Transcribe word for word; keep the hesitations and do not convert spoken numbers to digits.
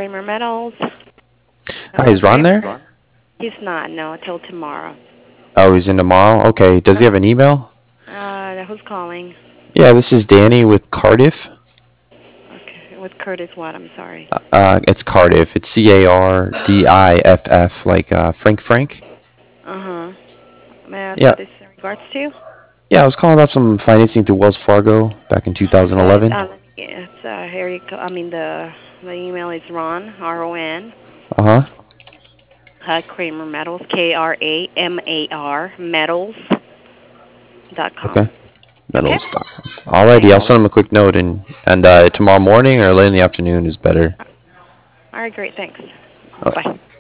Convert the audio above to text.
Kramer Metals. Hi, is Ron there? He's not, no, till tomorrow. Oh, he's in tomorrow? Okay. Does he have an email? Uh, who's calling? Yeah, this is Danny with Cardiff. Okay, with Curtis what? I'm sorry. Uh, it's Cardiff. It's C A R D I F F, like uh, Frank Frank. Uh-huh. May I ask Yeah. what this in regards to? Yeah, I was calling about some financing through Wells Fargo back in Well, it's, two thousand eleven. uh, it's, uh, here you go. I mean, the, the email is Ron, R O N, Uh-huh. uh, Kramer Metals, K R A M A R, metals dot com. Okay. Okay? Metals. Alrighty, Thanks. I'll send him a quick note, and and uh, tomorrow morning or late in the afternoon is better. All right, great, thanks. Uh, Bye-bye.